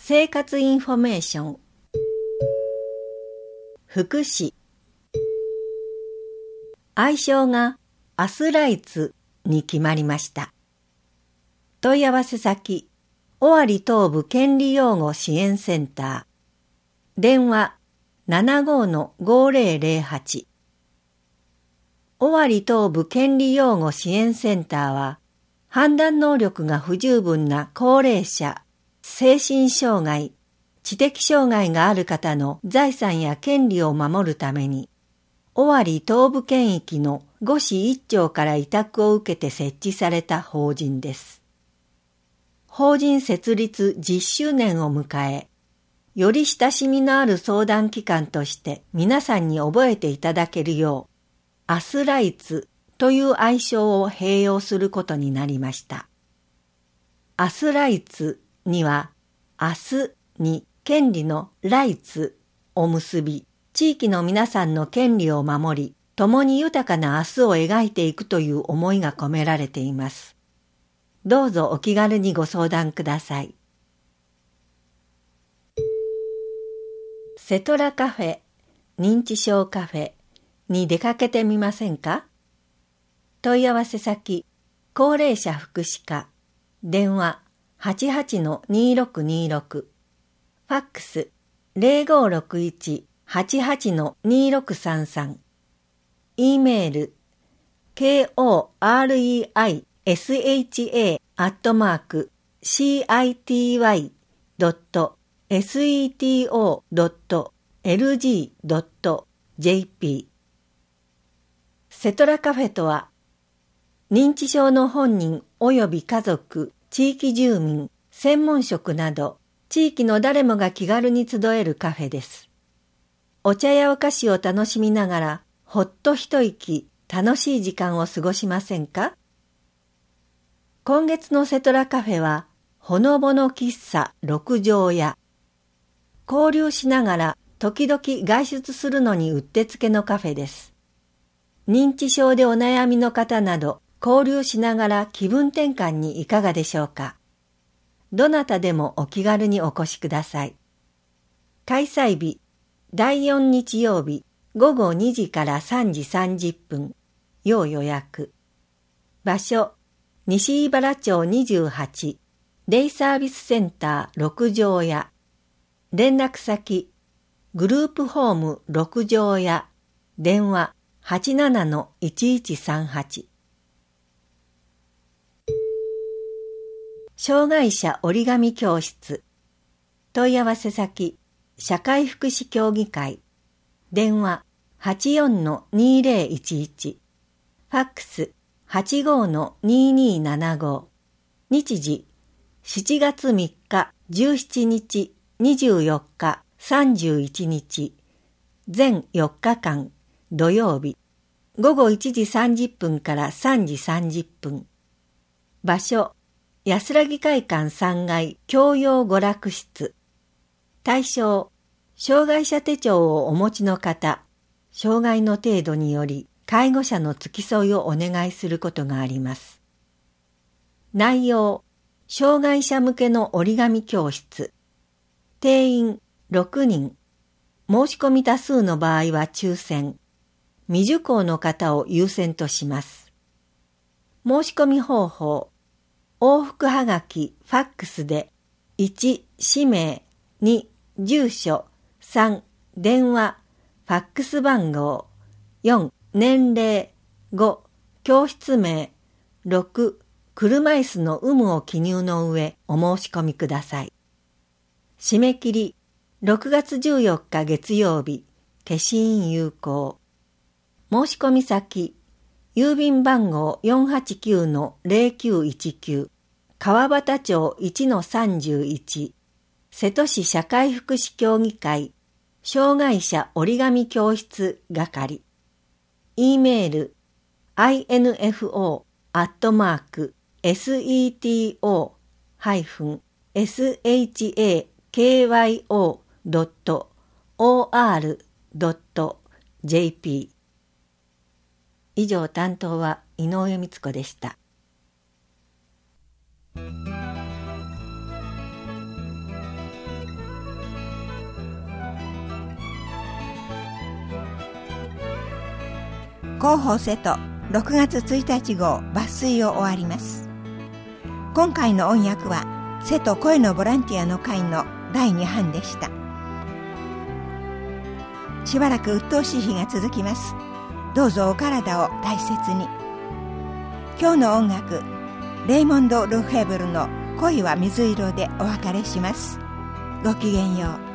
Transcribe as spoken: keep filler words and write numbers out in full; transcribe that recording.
生活インフォメーション、福祉、愛称がアスライツに決まりました。問い合わせ先、尾張東部権利擁護支援センター、電話 ななごー ごーぜろぜろはち。尾張東部権利擁護支援センターは、判断能力が不十分な高齢者、精神障害、知的障害がある方の財産や権利を守るために、尾張東部圏域の五市一町から委託を受けて設置された法人です。法人設立じゅっしゅうねんを迎え、より親しみのある相談機関として皆さんに覚えていただけるよう、アスライツという愛称を併用することになりました。アスライツには、アスに権利のライツを結び、地域の皆さんの権利を守り、共に豊かな明日を描いていくという思いが込められています。どうぞお気軽にご相談ください。セトラカフェ、認知症カフェに出かけてみませんか？問い合わせ先、高齢者福祉課、電話 はちはちのにろくにろく、ファックス ゼロごろくいち はちはちのにろくさんさん、E メール ケーオーアールイーアイエスエイチエー アットマーク シーアイティーワイ ドット セト ドット エルジー ドット ジェーピー。セトラカフェとは、認知症の本人及び家族、地域住民、専門職など、地域の誰もが気軽に集えるカフェです。お茶やお菓子を楽しみながら、ほっと一息、楽しい時間を過ごしませんか？今月のセトラカフェは、ほのぼの喫茶六条屋。交流しながら、時々外出するのにうってつけのカフェです。認知症でお悩みの方など、交流しながら気分転換にいかがでしょうか。どなたでもお気軽にお越しください。開催日、だいよん日曜日、ごごにじからさんじさんじゅっぷん、要予約。場所、西井原町にじゅうはち、デイサービスセンター六条屋。連絡先、グループホーム六条屋、電話 はちななのいちいちさんはち。障害者折り紙教室。問い合わせ先、社会福祉協議会。電話 はちよんのにぜろいちいち。ファックス はちごのににななご。日時、しちがつみっか、じゅうしちにち、にじゅうよっか、さんじゅういちにち。全よっかかん、土曜日。ごごいちじさんじゅっぷんからさんじさんじゅっぷん。場所、安らぎ会館さんがい教養娯楽室。対象、障害者手帳をお持ちの方、障害の程度により介護者の付き添いをお願いすることがあります。内容、障害者向けの折り紙教室。定員ろくにん。申し込み多数の場合は抽選。未受講の方を優先とします。申し込み方法。往復はがき、ファックスで、いち、氏名、に、住所、さん、電話、ファックス番号、よん、年齢、ご、教室名、ろく、車椅子の有無を記入の上お申し込みください。締め切り、ろくがつじゅうよっか月曜日、消印有効。申し込み先、郵便番号 よんはちきゅうのゼロきゅういちきゅう、川端町 いちのさんじゅういち、瀬戸市社会福祉協議会、障害者折り紙教室係。E メール、アイエヌエフオー アットマーク、セト ハイフン シャク ドット オーアール ドット ジェーピー。以上担当は井上光子でした。 広報瀬戸ろくがつついたち号抜粋を終わります。今回の音訳は瀬戸声のボランティアの会のだいに版でした。しばらく鬱陶しい日が続きます。どうぞお体を大切に。今日の音楽、レイモンド・ルフェブルの恋は水色でお別れします。ごきげんよう。